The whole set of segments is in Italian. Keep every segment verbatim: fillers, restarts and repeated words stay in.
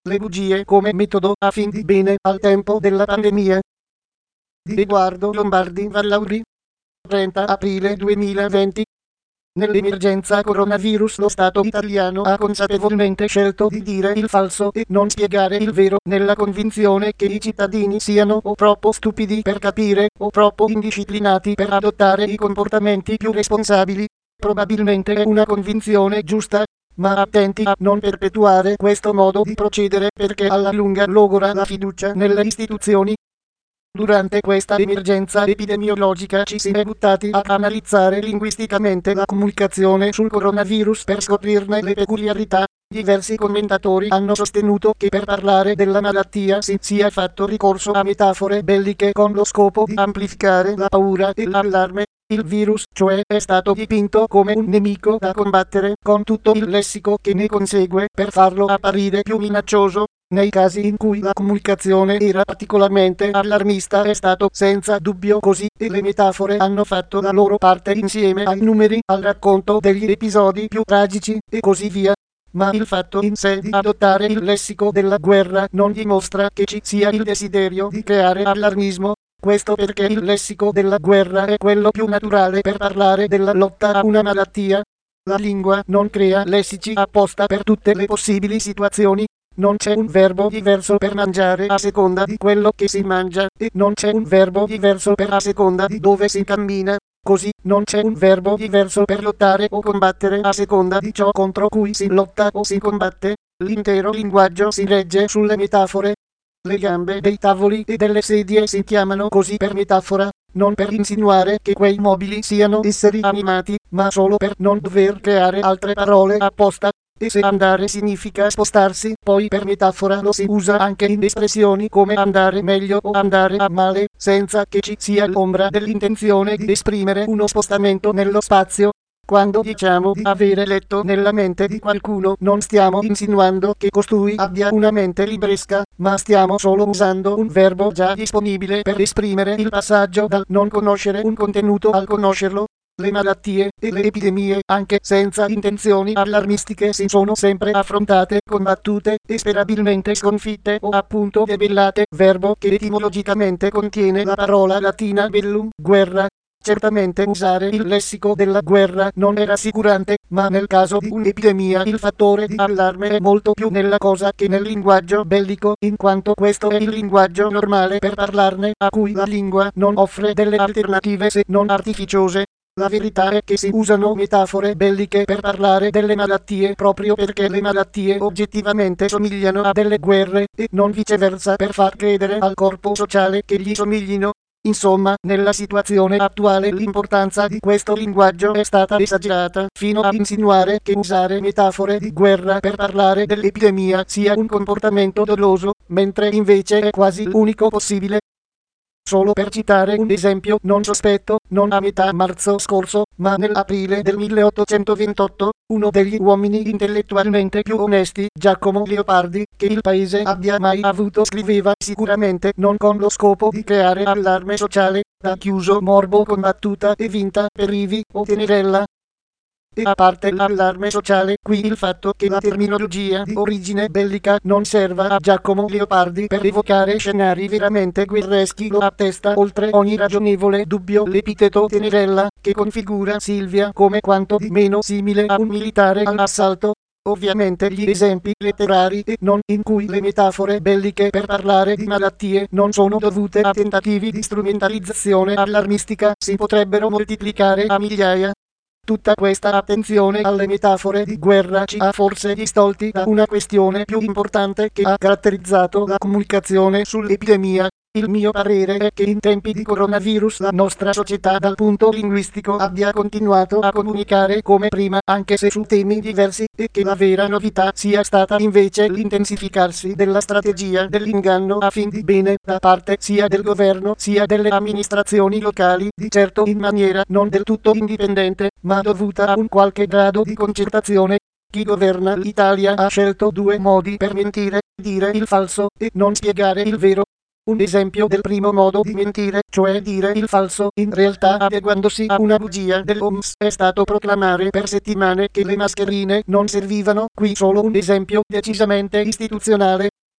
Le bugie come metodo a fin di bene al tempo della pandemia. Di Edoardo Lombardi Vallauri. trenta aprile duemilaventi. Nell'emergenza coronavirus lo Stato italiano ha consapevolmente scelto di dire il falso e non spiegare il vero, nella convinzione che i cittadini siano o troppo stupidi per capire o troppo indisciplinati per adottare i comportamenti più responsabili. Probabilmente è una convinzione giusta, ma attenti a non perpetuare questo modo di procedere perché alla lunga logora la fiducia nelle istituzioni. Durante questa emergenza epidemiologica ci si è buttati a analizzare linguisticamente la comunicazione sul coronavirus per scoprirne le peculiarità. Diversi commentatori hanno sostenuto che per parlare della malattia si sia fatto ricorso a metafore belliche con lo scopo di amplificare la paura e l'allarme. Il virus, cioè, è stato dipinto come un nemico da combattere, con tutto il lessico che ne consegue, per farlo apparire più minaccioso. Nei casi in cui la comunicazione era particolarmente allarmista è stato senza dubbio così, e le metafore hanno fatto la loro parte insieme ai numeri, al racconto degli episodi più tragici, e così via. Ma il fatto in sé di adottare il lessico della guerra non dimostra che ci sia il desiderio di creare allarmismo. Questo perché il lessico della guerra è quello più naturale per parlare della lotta a una malattia. La lingua non crea lessici apposta per tutte le possibili situazioni. Non c'è un verbo diverso per mangiare a seconda di quello che si mangia, e non c'è un verbo diverso per a seconda di dove si cammina. Così, non c'è un verbo diverso per lottare o combattere a seconda di ciò contro cui si lotta o si combatte. L'intero linguaggio si regge sulle metafore. Le gambe dei tavoli e delle sedie si chiamano così per metafora, non per insinuare che quei mobili siano esseri animati, ma solo per non dover creare altre parole apposta. E se andare significa spostarsi, poi per metafora lo si usa anche in espressioni come andare meglio o andare a male, senza che ci sia l'ombra dell'intenzione di esprimere uno spostamento nello spazio. Quando diciamo di avere letto nella mente di qualcuno, non stiamo insinuando che costui abbia una mente libresca, ma stiamo solo usando un verbo già disponibile per esprimere il passaggio dal non conoscere un contenuto al conoscerlo. Le malattie e le epidemie, anche senza intenzioni allarmistiche, si sono sempre affrontate, combattute e sperabilmente sconfitte o appunto debellate, verbo che etimologicamente contiene la parola latina bellum, guerra. Certamente usare il lessico della guerra non è rassicurante, ma nel caso di un'epidemia il fattore di allarme è molto più nella cosa che nel linguaggio bellico, in quanto questo è il linguaggio normale per parlarne, a cui la lingua non offre delle alternative se non artificiose. La verità è che si usano metafore belliche per parlare delle malattie proprio perché le malattie oggettivamente somigliano a delle guerre, e non viceversa per far credere al corpo sociale che gli somiglino. Insomma, nella situazione attuale l'importanza di questo linguaggio è stata esagerata, fino a insinuare che usare metafore di guerra per parlare dell'epidemia sia un comportamento doloso, mentre invece è quasi l'unico possibile. Solo per citare un esempio non sospetto, non a metà marzo scorso, ma nell'aprile del milleottocentoventotto, uno degli uomini intellettualmente più onesti, Giacomo Leopardi, che il paese abbia mai avuto, scriveva sicuramente non con lo scopo di creare allarme sociale, da chiuso morbo con battuta e vinta per Ivi o Tenerella. E a parte l'allarme sociale, qui il fatto che la terminologia di origine bellica non serva a Giacomo Leopardi per evocare scenari veramente guerreschi lo attesta oltre ogni ragionevole dubbio l'epiteto Tenerella, che configura Silvia come quanto di meno simile a un militare all'assalto. Ovviamente gli esempi letterari e non in cui le metafore belliche per parlare di malattie non sono dovute a tentativi di strumentalizzazione allarmistica si potrebbero moltiplicare a migliaia. Tutta questa attenzione alle metafore di guerra ci ha forse distolti da una questione più importante che ha caratterizzato la comunicazione sull'epidemia. Il mio parere è che in tempi di coronavirus la nostra società dal punto linguistico abbia continuato a comunicare come prima, anche se su temi diversi, e che la vera novità sia stata invece l'intensificarsi della strategia dell'inganno a fin di bene da parte sia del governo sia delle amministrazioni locali, di certo in maniera non del tutto indipendente, ma dovuta a un qualche grado di concertazione. Chi governa l'Italia ha scelto due modi per mentire: dire il falso e non spiegare il vero. Un esempio del primo modo di mentire, cioè dire il falso, in realtà adeguandosi a una bugia dell'O M S, è stato proclamare per settimane che le mascherine non servivano. Qui solo un esempio decisamente istituzionale.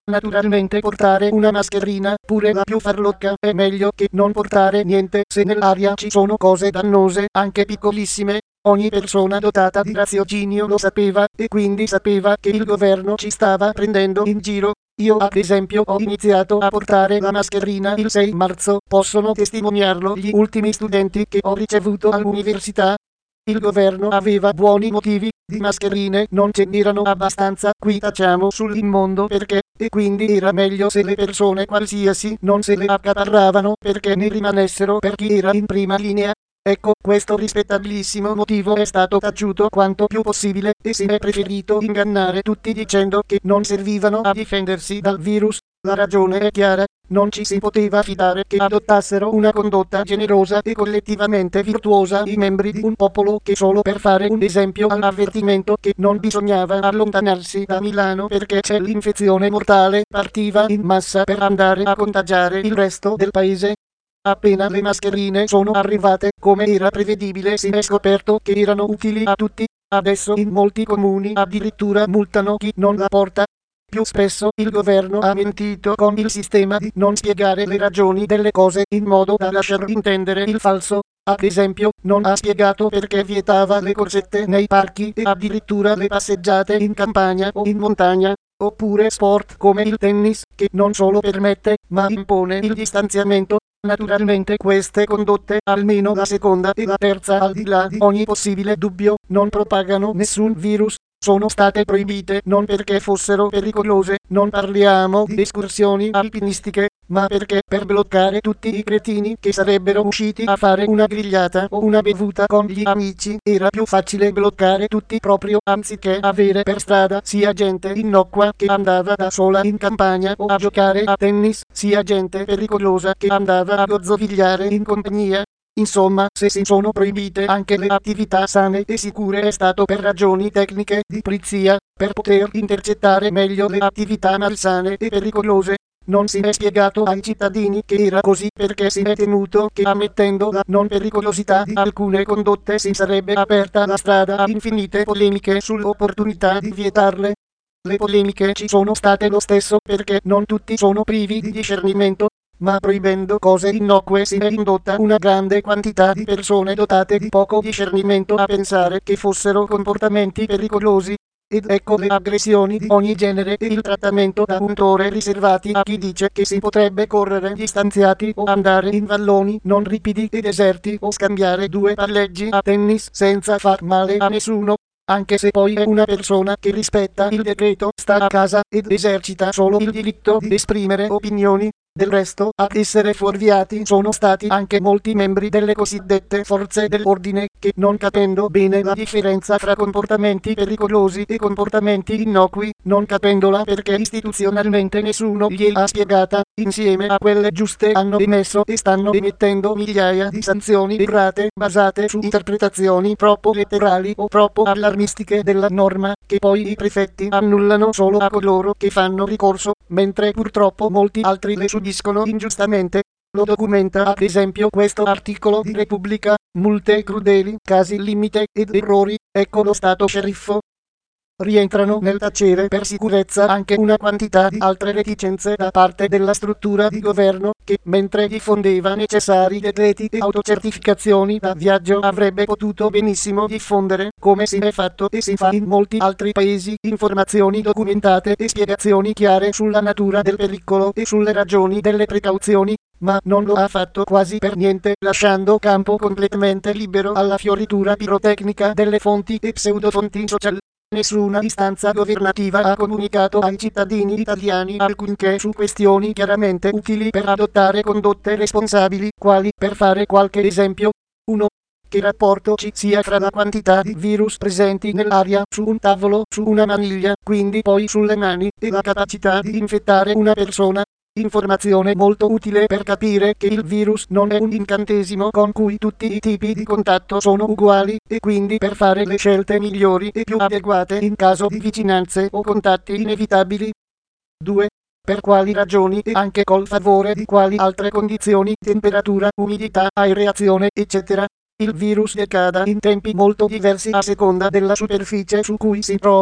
Naturalmente portare una mascherina, pure la più farlocca, è meglio che non portare niente se nell'aria ci sono cose dannose, anche piccolissime. Ogni persona dotata di raziocinio lo sapeva, e quindi sapeva che il governo ci stava prendendo in giro. Io ad esempio ho iniziato a portare la mascherina il sei marzo, possono testimoniarlo gli ultimi studenti che ho ricevuto all'università. Il governo aveva buoni motivi, di mascherine non ce n'erano abbastanza, qui tacciamo sull'immondo perché, e quindi era meglio se le persone qualsiasi non se le accaparravano perché ne rimanessero per chi era in prima linea. Ecco, questo rispettabilissimo motivo è stato taciuto quanto più possibile, e si è preferito ingannare tutti dicendo che non servivano a difendersi dal virus. La ragione è chiara, non ci si poteva fidare che adottassero una condotta generosa e collettivamente virtuosa i membri di un popolo che solo per fare un esempio all'avvertimento che non bisognava allontanarsi da Milano perché c'è l'infezione mortale, partiva in massa per andare a contagiare il resto del paese. Appena le mascherine sono arrivate, come era prevedibile, si è scoperto che erano utili a tutti. Adesso in molti comuni addirittura multano chi non la porta. Più spesso il governo ha mentito con il sistema di non spiegare le ragioni delle cose in modo da lasciar intendere il falso. Ad esempio, non ha spiegato perché vietava le corsette nei parchi e addirittura le passeggiate in campagna o in montagna. Oppure sport come il tennis, che non solo permette, ma impone il distanziamento. Naturalmente queste condotte, almeno la seconda e la terza al di là di ogni possibile dubbio, non propagano nessun virus. Sono state proibite non perché fossero pericolose, non parliamo di escursioni alpinistiche, ma perché per bloccare tutti i cretini che sarebbero usciti a fare una grigliata o una bevuta con gli amici, era più facile bloccare tutti proprio anziché avere per strada sia gente innocua che andava da sola in campagna o a giocare a tennis, sia gente pericolosa che andava a gozzovigliare in compagnia. Insomma, se si sono proibite anche le attività sane e sicure è stato per ragioni tecniche di polizia, per poter intercettare meglio le attività malsane e pericolose. Non si è spiegato ai cittadini che era così perché si è temuto che ammettendo la non pericolosità di alcune condotte si sarebbe aperta la strada a infinite polemiche sull'opportunità di vietarle. Le polemiche ci sono state lo stesso perché non tutti sono privi di discernimento. Ma proibendo cose innocue si è indotta una grande quantità di persone dotate di poco discernimento a pensare che fossero comportamenti pericolosi. Ed ecco le aggressioni di ogni genere e il trattamento da untore riservati a chi dice che si potrebbe correre distanziati o andare in valloni non ripidi e deserti o scambiare due palleggi a tennis senza far male a nessuno. Anche se poi è una persona che rispetta il decreto, sta a casa ed esercita solo il diritto di esprimere opinioni. Del resto, ad essere fuorviati sono stati anche molti membri delle cosiddette forze dell'ordine che, non capendo bene la differenza fra comportamenti pericolosi e comportamenti innocui, non capendola perché istituzionalmente nessuno gliel'ha spiegata, insieme a quelle giuste hanno emesso e stanno emettendo migliaia di sanzioni errate basate su interpretazioni troppo letterali o troppo allarmistiche della norma, che poi i prefetti annullano solo a coloro che fanno ricorso, mentre purtroppo molti altri le subiscono ingiustamente. Lo documenta ad esempio questo articolo di Repubblica: multe crudeli, casi limite ed errori, ecco lo stato sceriffo. Rientrano nel tacere per sicurezza anche una quantità di altre reticenze da parte della struttura di governo che, mentre diffondeva necessari decreti e autocertificazioni da viaggio, avrebbe potuto benissimo diffondere, come si è fatto e si fa in molti altri paesi, informazioni documentate e spiegazioni chiare sulla natura del pericolo e sulle ragioni delle precauzioni, ma non lo ha fatto quasi per niente, lasciando campo completamente libero alla fioritura pirotecnica delle fonti e pseudofonti social. Nessuna istanza governativa ha comunicato ai cittadini italiani alcunché su questioni chiaramente utili per adottare condotte responsabili, quali, per fare qualche esempio, uno Che rapporto ci sia fra la quantità di virus presenti nell'aria su un tavolo, su una maniglia, quindi poi sulle mani, e la capacità di infettare una persona. Informazione molto utile per capire che il virus non è un incantesimo con cui tutti i tipi di contatto sono uguali, e quindi per fare le scelte migliori e più adeguate in caso di vicinanze o contatti inevitabili. due Per quali ragioni e anche col favore di quali altre condizioni, temperatura, umidità, aereazione, eccetera, il virus decada in tempi molto diversi a seconda della superficie su cui si trova.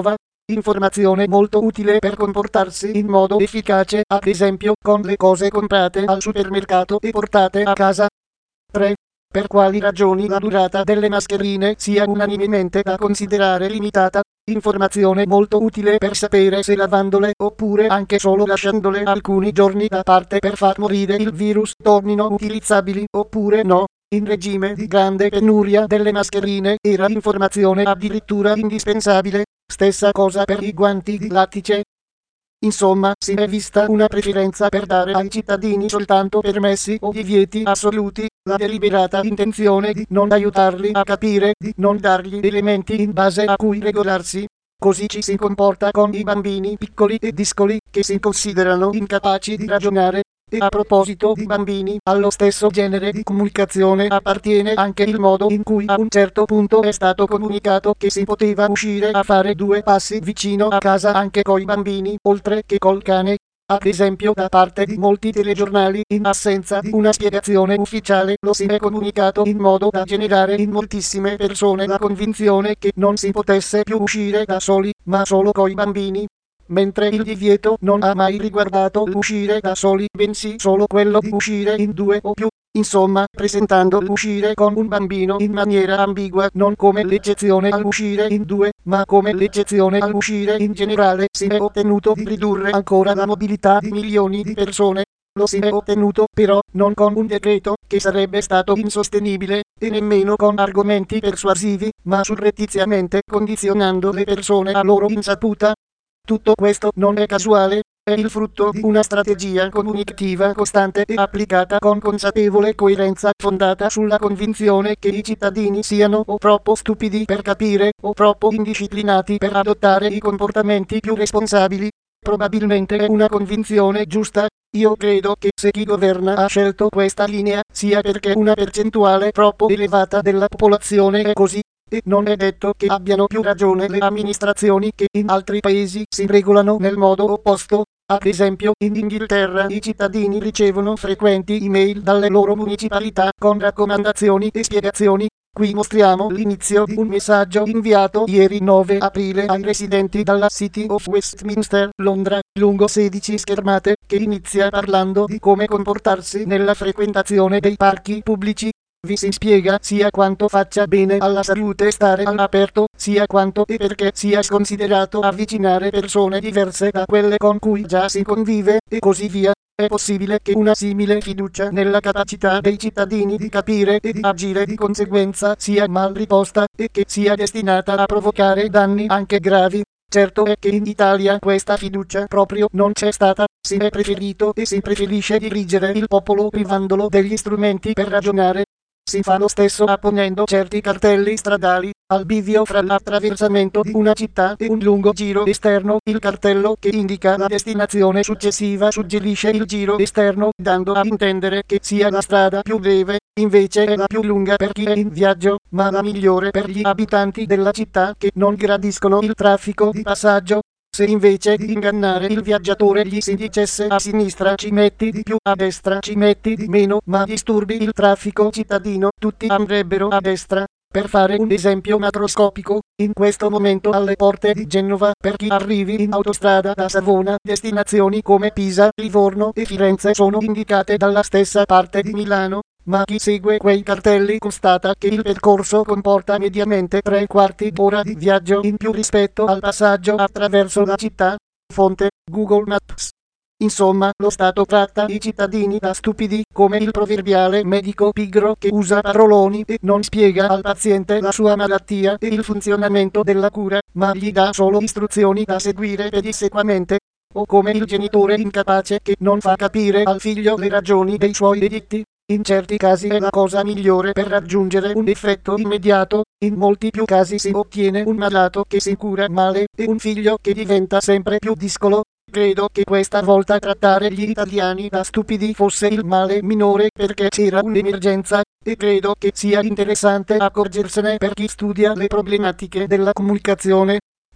Informazione molto utile per comportarsi in modo efficace, ad esempio con le cose comprate al supermercato e portate a casa. tre. Per quali ragioni la durata delle mascherine sia unanimemente da considerare limitata. Informazione molto utile per sapere se lavandole oppure anche solo lasciandole alcuni giorni da parte per far morire il virus tornino utilizzabili oppure no. In regime di grande penuria delle mascherine era informazione addirittura indispensabile. Stessa cosa per i guanti di lattice. Insomma, si è vista una preferenza per dare ai cittadini soltanto permessi o divieti assoluti, la deliberata intenzione di non aiutarli a capire, di non dargli elementi in base a cui regolarsi. Così ci si comporta con i bambini piccoli e discoli, che si considerano incapaci di ragionare. E a proposito di bambini, allo stesso genere di comunicazione appartiene anche il modo in cui a un certo punto è stato comunicato che si poteva uscire a fare due passi vicino a casa anche coi bambini, oltre che col cane. Ad esempio da parte di molti telegiornali, in assenza di una spiegazione ufficiale, lo si è comunicato in modo da generare in moltissime persone la convinzione che non si potesse più uscire da soli, ma solo coi bambini. Mentre il divieto non ha mai riguardato l'uscire da soli, bensì solo quello di uscire in due o più. Insomma, presentando l'uscire con un bambino in maniera ambigua, non come l'eccezione all'uscire in due, ma come l'eccezione all'uscire in generale, si è ottenuto di ridurre ancora la mobilità di milioni di persone. Lo si è ottenuto, però, non con un decreto, che sarebbe stato insostenibile, e nemmeno con argomenti persuasivi, ma surrettiziamente condizionando le persone a loro insaputa. Tutto questo non è casuale, è il frutto di una strategia comunicativa costante e applicata con consapevole coerenza, fondata sulla convinzione che i cittadini siano o troppo stupidi per capire, o troppo indisciplinati per adottare i comportamenti più responsabili. Probabilmente è una convinzione giusta. Io credo che se chi governa ha scelto questa linea, sia perché una percentuale troppo elevata della popolazione è così. E non è detto che abbiano più ragione le amministrazioni che in altri paesi si regolano nel modo opposto. Ad esempio, in Inghilterra i cittadini ricevono frequenti email dalle loro municipalità con raccomandazioni e spiegazioni. Qui mostriamo l'inizio di un messaggio inviato ieri nove aprile ai residenti dalla City of Westminster, Londra, lungo sedici schermate, che inizia parlando di come comportarsi nella frequentazione dei parchi pubblici. Vi si spiega sia quanto faccia bene alla salute stare all'aperto, sia quanto e perché sia sconsiderato avvicinare persone diverse da quelle con cui già si convive, e così via. È possibile che una simile fiducia nella capacità dei cittadini di capire e di agire di conseguenza sia mal riposta, e che sia destinata a provocare danni anche gravi. Certo è che in Italia questa fiducia proprio non c'è stata, si è preferito e si preferisce dirigere il popolo privandolo degli strumenti per ragionare. Si fa lo stesso apponendo certi cartelli stradali, al bivio fra l'attraversamento di una città e un lungo giro esterno. Il cartello che indica la destinazione successiva suggerisce il giro esterno, dando a intendere che sia la strada più breve, invece è la più lunga per chi è in viaggio, ma la migliore per gli abitanti della città che non gradiscono il traffico di passaggio. Se invece di ingannare il viaggiatore gli si dicesse a sinistra ci metti di più, a destra ci metti di meno, ma disturbi il traffico cittadino, tutti andrebbero a destra. Per fare un esempio macroscopico, in questo momento alle porte di Genova, per chi arrivi in autostrada da Savona, destinazioni come Pisa, Livorno e Firenze sono indicate dalla stessa parte di Milano. Ma chi segue quei cartelli constata che il percorso comporta mediamente tre quarti d'ora di viaggio in più rispetto al passaggio attraverso la città. Fonte: Google Maps. Insomma, lo Stato tratta i cittadini da stupidi, come il proverbiale medico pigro che usa paroloni e non spiega al paziente la sua malattia e il funzionamento della cura, ma gli dà solo istruzioni da seguire pedissequamente. O come il genitore incapace che non fa capire al figlio le ragioni dei suoi editti. In certi casi è la cosa migliore per raggiungere un effetto immediato, in molti più casi si ottiene un malato che si cura male e un figlio che diventa sempre più discolo. Credo che questa volta trattare gli italiani da stupidi fosse il male minore perché c'era un'emergenza, e credo che sia interessante accorgersene per chi studia le problematiche della comunicazione.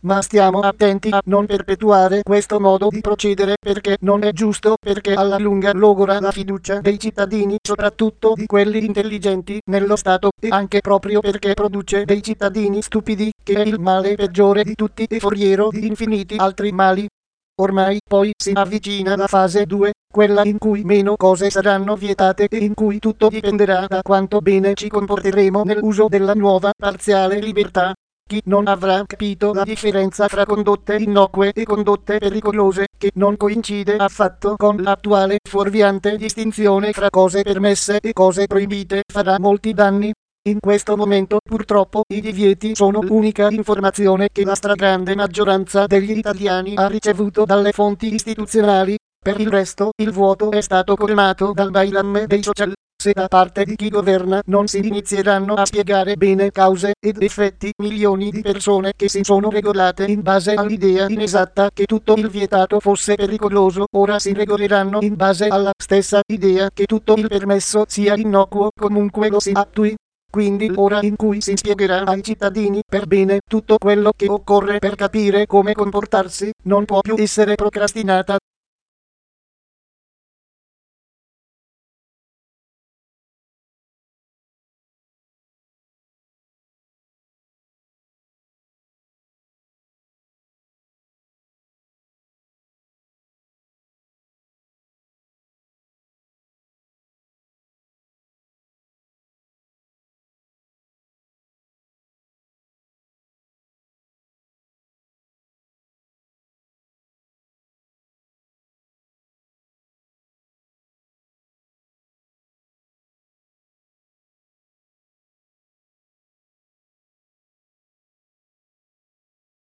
ma stiamo attenti a non perpetuare questo modo di procedere perché non è giusto, perché alla lunga logora la fiducia dei cittadini, soprattutto di quelli intelligenti, nello Stato, e anche proprio perché produce dei cittadini stupidi, che è il male peggiore di tutti e foriero di infiniti altri mali. Ormai poi si avvicina la fase due, quella in cui meno cose saranno vietate e in cui tutto dipenderà da quanto bene ci comporteremo nell'uso della nuova parziale libertà. Chi non avrà capito la differenza tra condotte innocue e condotte pericolose, che non coincide affatto con l'attuale fuorviante distinzione fra cose permesse e cose proibite, farà molti danni. In questo momento, purtroppo, i divieti sono l'unica informazione che la stragrande maggioranza degli italiani ha ricevuto dalle fonti istituzionali. Per il resto, il vuoto è stato colmato dal bailam dei social. Se da parte di chi governa non si inizieranno a spiegare bene cause ed effetti, milioni di persone che si sono regolate in base all'idea inesatta che tutto il vietato fosse pericoloso, ora si regoleranno in base alla stessa idea che tutto il permesso sia innocuo comunque lo si attui. Quindi l'ora in cui si spiegherà ai cittadini per bene tutto quello che occorre per capire come comportarsi non può più essere procrastinata.